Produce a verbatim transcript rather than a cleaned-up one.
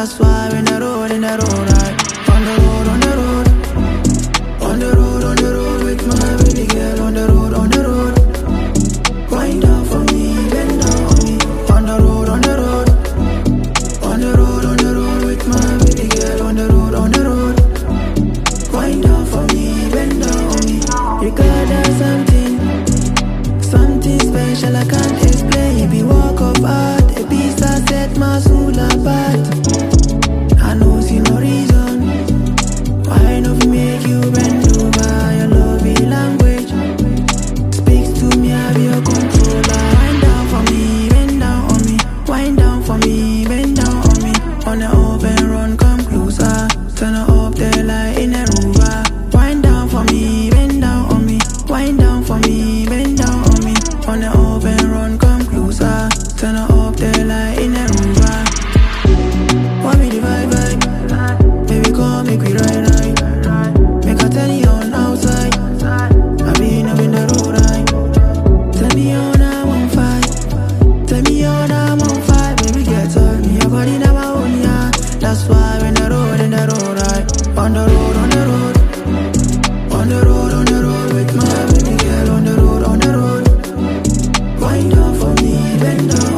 That's why when I roll in the road, right? On the road, on the road. On the road, on the road with my baby girl. On the road, on the road. Wind down for me, bend down on me. On the road, on the road. On the road, on the road with my baby girl. On the road, on the road. Wind down for me, bend down on me. You got that something, something special I can't explain. It be walk of art, a piece that set my soul apart. I know see no reason why not make you bend over. Your love language speaks to me, I be your controller. Wind down for me, bend down on me. Wind down for me, bend down on me. On the open run, come closer. Turn it up the light in a rover. Wind down for me, bend down on me. Wind down for me, bend down on me. On the open run, come closer. Turn it up the light in a rover. Want me the vibe, vibe? Baby, come make we ride, ride. Make a tell you on outside. I been up in the road, right? Tell me on I'm on fire. Tell me on I'm on fire. Baby, get on me. Your body now I own ya. That's why when I roll in the road, right? On the road, on the road. On the road, on the road with my baby girl. On the road, on the road. Wind down for me, bend down.